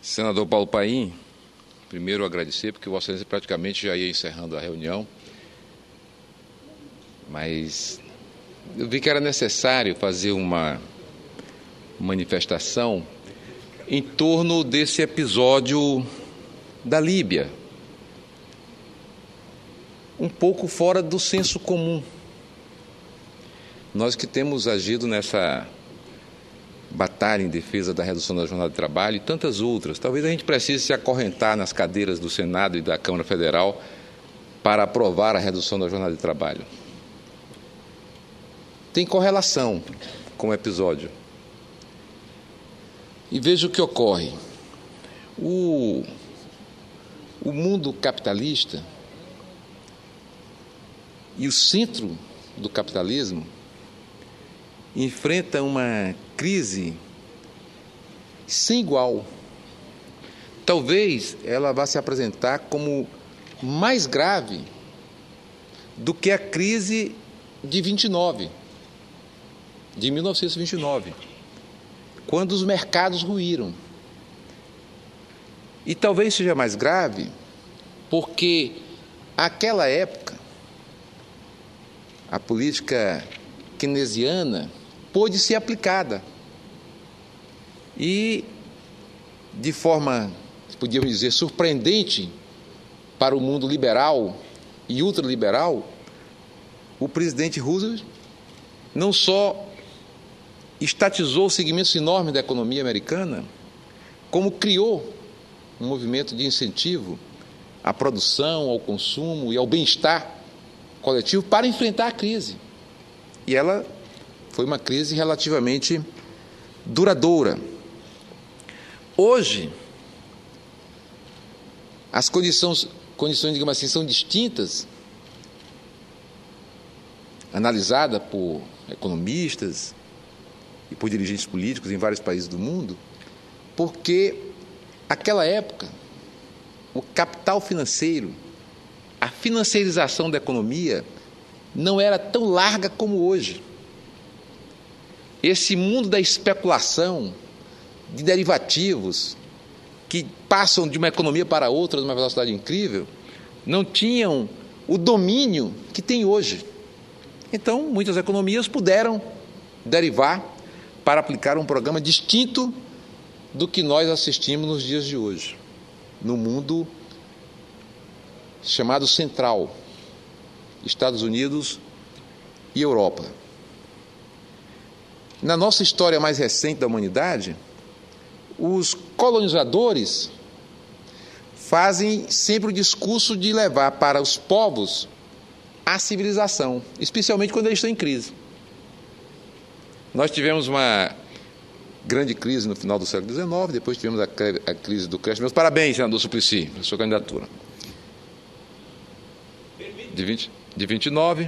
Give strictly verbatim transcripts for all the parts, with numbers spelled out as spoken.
Senador Paulo Paim, primeiro agradecer, porque Vossa Excelência praticamente já ia encerrando a reunião, mas eu vi que era necessário fazer uma manifestação em torno desse episódio da Líbia, um pouco fora do senso comum. Nós que temos agido nessa batalha em defesa da redução da jornada de trabalho e tantas outras, talvez a gente precise se acorrentar nas cadeiras do Senado e da Câmara Federal para aprovar a redução da jornada de trabalho. Tem correlação com o episódio. E veja o que ocorre. O, o mundo capitalista e o centro do capitalismo enfrenta uma crise sem igual. Talvez ela vá se apresentar como mais grave do que a crise de vinte e nove, de mil novecentos e vinte e nove, quando os mercados ruíram. E talvez seja mais grave porque aquela época a política keynesiana pôde ser aplicada e, de forma, podíamos dizer, surpreendente para o mundo liberal e ultraliberal, o presidente Roosevelt não só estatizou segmentos enormes da economia americana, como criou um movimento de incentivo à produção, ao consumo e ao bem-estar coletivo para enfrentar a crise. E ela foi uma crise relativamente duradoura. Hoje, as condições, condições, digamos assim, são distintas, analisada por economistas e por dirigentes políticos em vários países do mundo, porque naquela época o capital financeiro, a financiarização da economia não era tão larga como hoje. Esse mundo da especulação, de derivativos, que passam de uma economia para outra numa velocidade incrível, não tinham o domínio que tem hoje. Então, muitas economias puderam derivar para aplicar um programa distinto do que nós assistimos nos dias de hoje, no mundo chamado central, Estados Unidos e Europa. Na nossa história mais recente da humanidade, os colonizadores fazem sempre o discurso de levar para os povos a civilização, especialmente quando eles estão em crise. Nós tivemos uma grande crise no final do século dezenove, depois tivemos a, a crise do crédito. Meus parabéns, senador Suplicy, pela sua candidatura. De, vinte, de vinte e nove.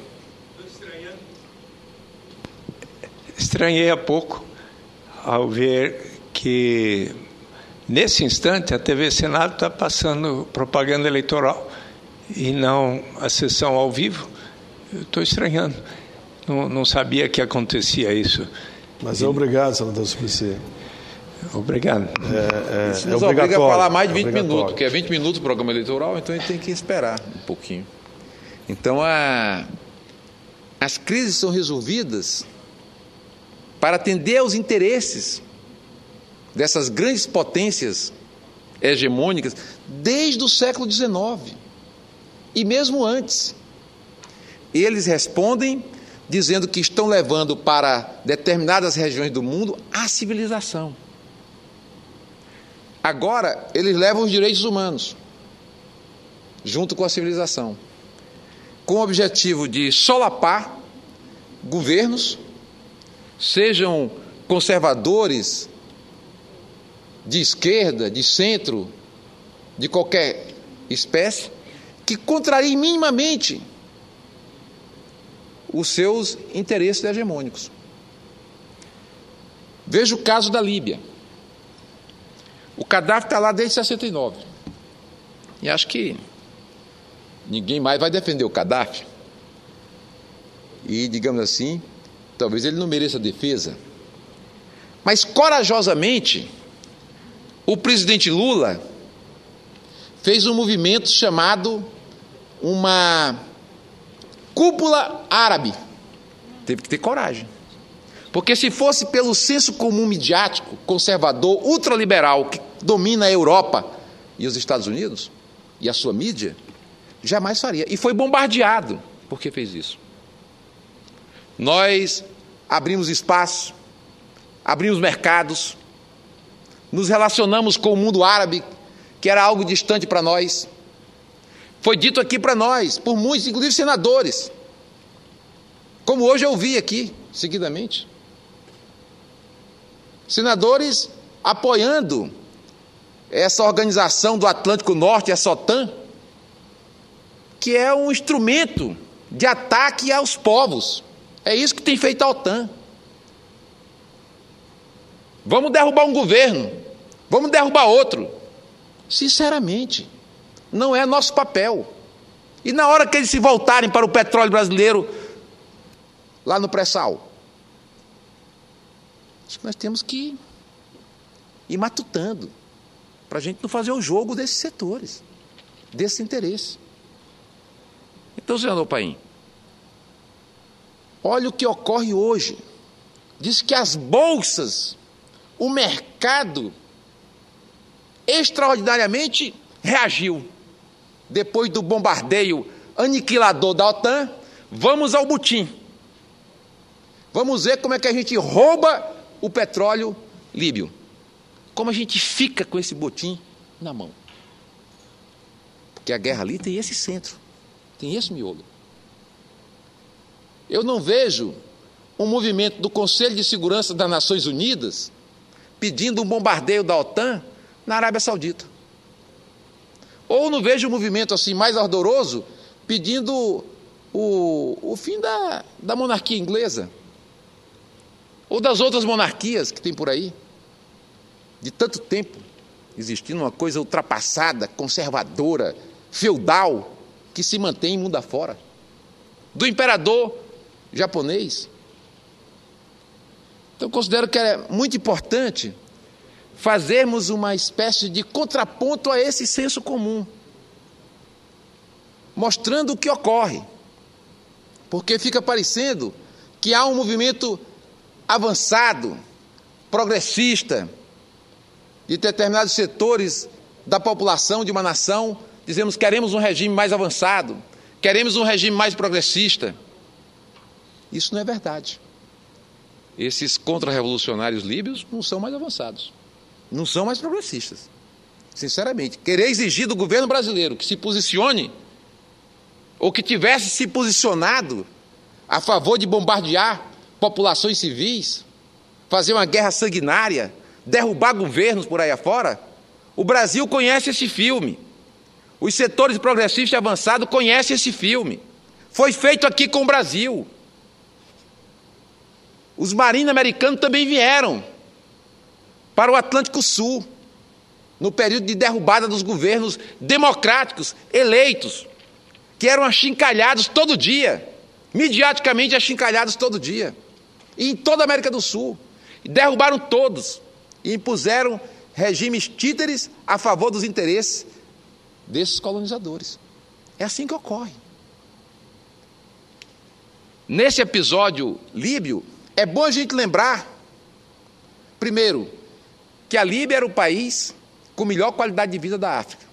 Estranhei há pouco ao ver que, nesse instante, a T V Senado está passando propaganda eleitoral e não a sessão ao vivo. Eu estou estranhando. Não, não sabia que acontecia isso. Mas é obrigado, senador Suplicy. Obrigado. É, é, Isso é nos obriga a falar mais de vinte é minutos, porque é vinte minutos o programa eleitoral, então a gente tem que esperar um pouquinho. Então, a, as crises são resolvidas para atender aos interesses dessas grandes potências hegemônicas desde o século dezenove e mesmo antes. Eles respondem dizendo que estão levando para determinadas regiões do mundo a civilização. Agora, eles levam os direitos humanos junto com a civilização, com o objetivo de solapar governos, sejam conservadores, de esquerda, de centro, de qualquer espécie, que contrariem minimamente os seus interesses hegemônicos. Veja o caso da Líbia. O Gaddafi está lá desde sessenta e nove. E acho que ninguém mais vai defender o Gaddafi. E, digamos assim, talvez ele não mereça defesa. Mas, corajosamente, o presidente Lula fez um movimento chamado uma cúpula árabe. Teve que ter coragem. Porque se fosse pelo senso comum midiático, conservador, ultraliberal, que domina a Europa e os Estados Unidos, e a sua mídia, jamais faria. E foi bombardeado porque fez isso. Nós abrimos espaço, abrimos mercados, nos relacionamos com o mundo árabe, que era algo distante para nós. Foi dito aqui para nós, por muitos, inclusive senadores, como hoje eu ouvi aqui, seguidamente. Senadores apoiando essa organização do Atlântico Norte, a SOTAN, que é um instrumento de ataque aos povos. É isso que tem feito a OTAN. Vamos derrubar um governo, vamos derrubar outro. Sinceramente, não é nosso papel. E na hora que eles se voltarem para o petróleo brasileiro, lá no pré-sal, acho que nós temos que ir matutando, para a gente não fazer o jogo desses setores, desse interesse. Então, senador Paim, olha o que ocorre hoje. Diz que as bolsas, o mercado, extraordinariamente reagiu. Depois do bombardeio aniquilador da OTAN, vamos ao butim. Vamos ver como é que a gente rouba o petróleo líbio. Como a gente fica com esse botim na mão. Porque a guerra ali tem esse centro, tem esse miolo. Eu não vejo um movimento do Conselho de Segurança das Nações Unidas pedindo um bombardeio da OTAN na Arábia Saudita. Ou não vejo um movimento assim mais ardoroso pedindo o, o fim da, da monarquia inglesa. Ou das outras monarquias que tem por aí, de tanto tempo existindo uma coisa ultrapassada, conservadora, feudal, que se mantém mundo afora. Do imperador japonês. Então, eu considero que é muito importante fazermos uma espécie de contraponto a esse senso comum, mostrando o que ocorre. Porque fica parecendo que há um movimento avançado, progressista, de determinados setores da população de uma nação, dizemos que queremos um regime mais avançado, queremos um regime mais progressista. Isso não é verdade. Esses contra-revolucionários líbios não são mais avançados, não são mais progressistas. Sinceramente, querer exigir do governo brasileiro que se posicione, ou que tivesse se posicionado a favor de bombardear populações civis, fazer uma guerra sanguinária, derrubar governos por aí afora, o Brasil conhece esse filme. Os setores progressistas e avançados conhecem esse filme. Foi feito aqui com o Brasil. Os marinhos americanos também vieram para o Atlântico Sul, no período de derrubada dos governos democráticos, eleitos, que eram achincalhados todo dia, midiaticamente achincalhados todo dia, e em toda a América do Sul. E derrubaram todos e impuseram regimes títeres a favor dos interesses desses colonizadores. É assim que ocorre. Nesse episódio líbio, é bom a gente lembrar, primeiro, que a Líbia era o país com melhor qualidade de vida da África.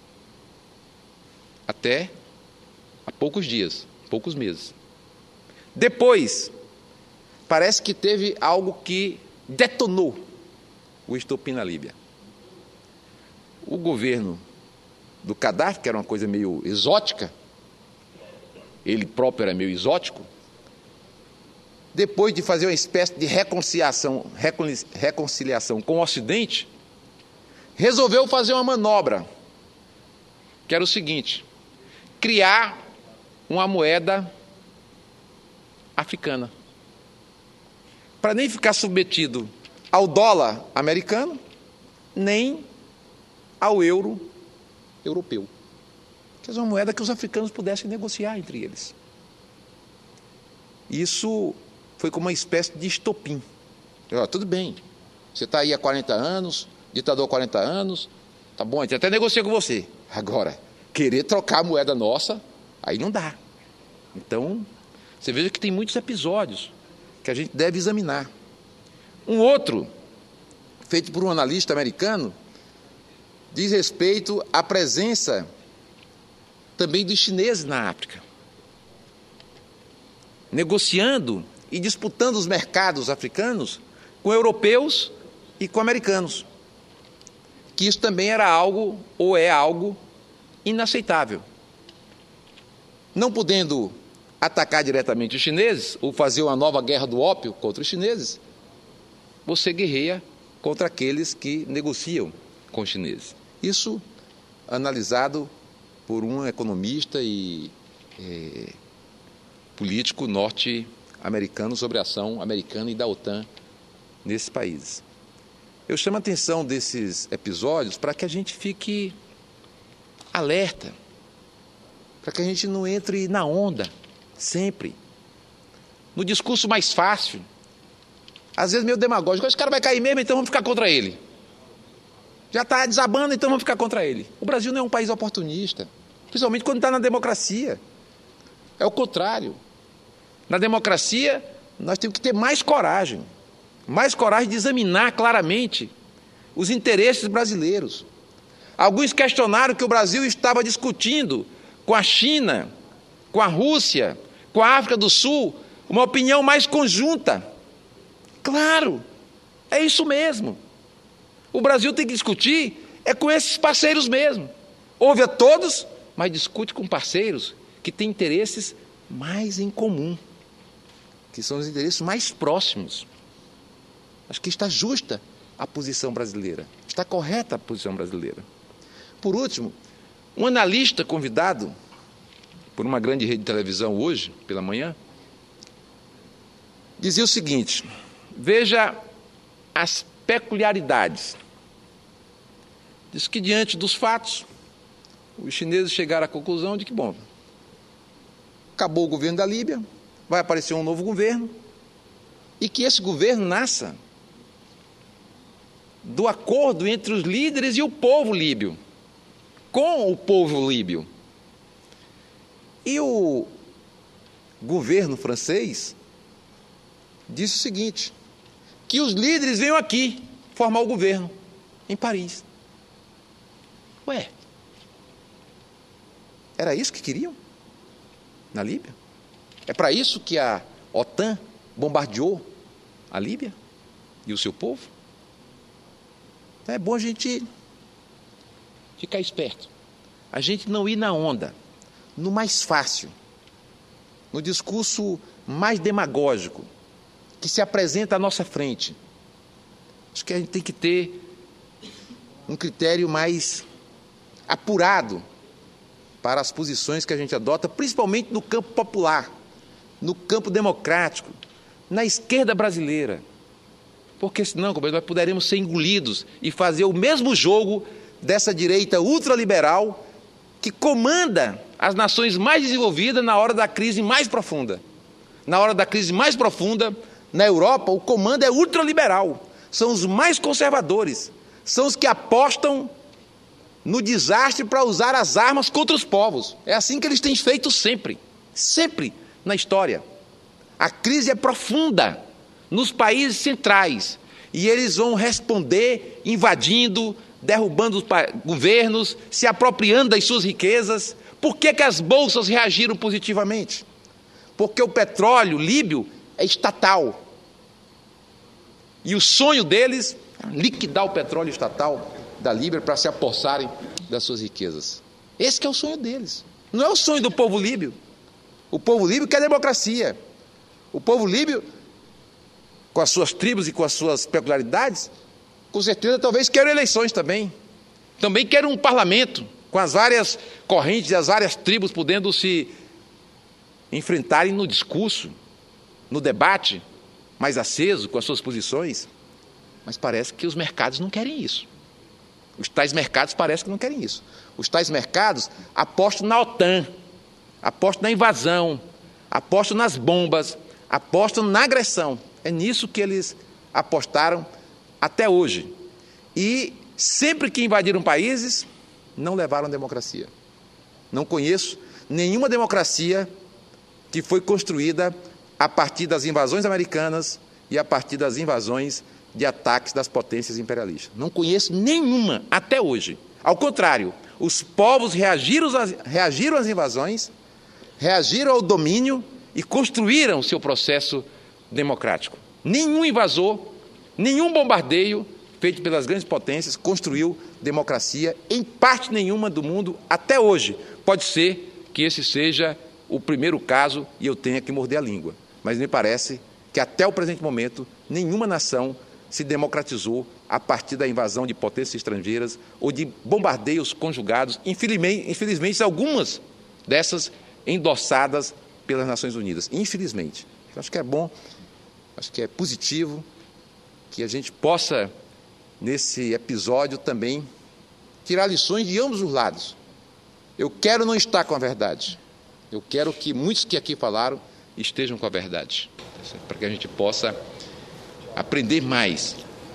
Até há poucos dias, poucos meses. Depois, parece que teve algo que detonou o estopim na Líbia. O governo do Gaddafi, que era uma coisa meio exótica, ele próprio era meio exótico, depois de fazer uma espécie de reconciliação, reconciliação com o Ocidente, resolveu fazer uma manobra, que era o seguinte: criar uma moeda africana, para nem ficar submetido ao dólar americano, nem ao euro europeu. Que é uma moeda que os africanos pudessem negociar entre eles. Isso foi como uma espécie de estopim. Ó, tudo bem, você está aí há quarenta anos, ditador há quarenta anos, tá bom, a gente até negocia com você. Agora, querer trocar a moeda nossa, aí não dá. Então, você veja que tem muitos episódios que a gente deve examinar. Um outro, feito por um analista americano, diz respeito à presença também dos chineses na África, negociando e disputando os mercados africanos com europeus e com americanos. Que isso também era algo, ou é algo, inaceitável. Não podendo atacar diretamente os chineses, ou fazer uma nova guerra do ópio contra os chineses, você guerreia contra aqueles que negociam com os chineses. Isso analisado por um economista e é, político norte-americano sobre a ação americana e da OTAN nesses países. Eu chamo a atenção desses episódios para que a gente fique alerta, para que a gente não entre na onda, sempre. No discurso mais fácil, às vezes meio demagógico, esse cara vai cair mesmo, então vamos ficar contra ele. Já está desabando, então vamos ficar contra ele. O Brasil não é um país oportunista, principalmente quando está na democracia. É o contrário. Na democracia, nós temos que ter mais coragem, mais coragem de examinar claramente os interesses brasileiros. Alguns questionaram que o Brasil estava discutindo com a China, com a Rússia, com a África do Sul, uma opinião mais conjunta. Claro, é isso mesmo. O Brasil tem que discutir é com esses parceiros mesmo. Ouve a todos, mas discute com parceiros que têm interesses mais em comum, que são os interesses mais próximos. Acho que está justa a posição brasileira, está correta a posição brasileira. Por último, um analista convidado por uma grande rede de televisão hoje, pela manhã, dizia o seguinte: veja as peculiaridades. Diz que, diante dos fatos, os chineses chegaram à conclusão de que, bom, acabou o governo da Líbia, vai aparecer um novo governo, e que esse governo nasça do acordo entre os líderes e o povo líbio, com o povo líbio. E o governo francês disse o seguinte: que os líderes venham aqui formar o governo em Paris. Ué, era isso que queriam na Líbia? É para isso que a OTAN bombardeou a Líbia e o seu povo? Então é bom a gente ficar esperto, a gente não ir na onda, no mais fácil, no discurso mais demagógico que se apresenta à nossa frente. Acho que a gente tem que ter um critério mais apurado para as posições que a gente adota, principalmente no campo popular, no campo democrático, na esquerda brasileira. Porque senão, nós poderemos ser engolidos e fazer o mesmo jogo dessa direita ultraliberal que comanda as nações mais desenvolvidas na hora da crise mais profunda. Na hora da crise mais profunda, na Europa, o comando é ultraliberal. São os mais conservadores, são os que apostam no desastre para usar as armas contra os povos. É assim que eles têm feito sempre, sempre na história. A crise é profunda nos países centrais e eles vão responder invadindo, derrubando os governos, se apropriando das suas riquezas. Por que que as bolsas reagiram positivamente? Porque o petróleo líbio é estatal. E o sonho deles é liquidar o petróleo estatal da Líbia para se apossarem das suas riquezas. Esse que é o sonho deles. Não é o sonho do povo líbio. O povo líbio quer democracia. O povo líbio, com as suas tribos e com as suas peculiaridades, com certeza talvez queiram eleições também. Também queiram um parlamento, com as várias correntes e as várias tribos podendo se enfrentarem no discurso, no debate mais aceso, com as suas posições. Mas parece que os mercados não querem isso. Os tais mercados parecem que não querem isso. Os tais mercados apostam na OTAN, apostam na invasão, apostam nas bombas, apostam na agressão. É nisso que eles apostaram até hoje. E sempre que invadiram países, não levaram democracia. Não conheço nenhuma democracia que foi construída a partir das invasões americanas e a partir das invasões de ataques das potências imperialistas. Não conheço nenhuma até hoje. Ao contrário, os povos reagiram às, reagiram às invasões, reagiram ao domínio e construíram o seu processo democrático. Nenhum invasor, nenhum bombardeio feito pelas grandes potências construiu democracia em parte nenhuma do mundo até hoje. Pode ser que esse seja o primeiro caso e eu tenha que morder a língua. Mas me parece que até o presente momento nenhuma nação se democratizou a partir da invasão de potências estrangeiras ou de bombardeios conjugados, infelizmente, infelizmente algumas dessas endossadas pelas Nações Unidas. Infelizmente. Eu acho que é bom, acho que é positivo que a gente possa, nesse episódio também, tirar lições de ambos os lados. Eu quero não estar com a verdade. Eu quero que muitos que aqui falaram estejam com a verdade, para que a gente possa aprender mais.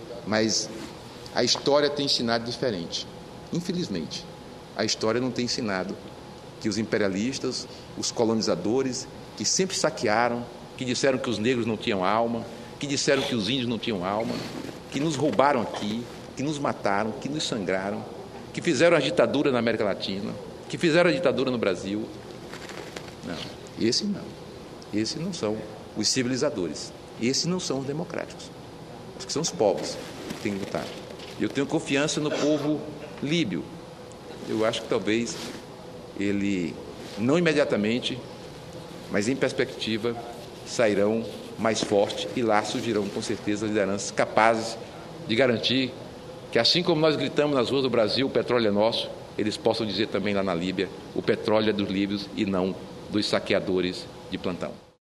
Mas a história tem ensinado diferente. Infelizmente, a história não tem ensinado que os imperialistas, os colonizadores, que sempre saquearam, que disseram que os negros não tinham alma, que disseram que os índios não tinham alma, que nos roubaram aqui, que nos mataram, que nos sangraram, que fizeram a ditadura na América Latina, que fizeram a ditadura no Brasil. Não, esse não. Esses não são os civilizadores. Esses não são os democráticos. Os que são os povos que têm que lutar. Eu tenho confiança no povo líbio. Eu acho que talvez ele, não imediatamente, mas em perspectiva, sairão mais forte e lá surgirão com certeza lideranças capazes de garantir que, assim como nós gritamos nas ruas do Brasil, o petróleo é nosso, eles possam dizer também lá na Líbia, o petróleo é dos líbios e não dos saqueadores de plantão.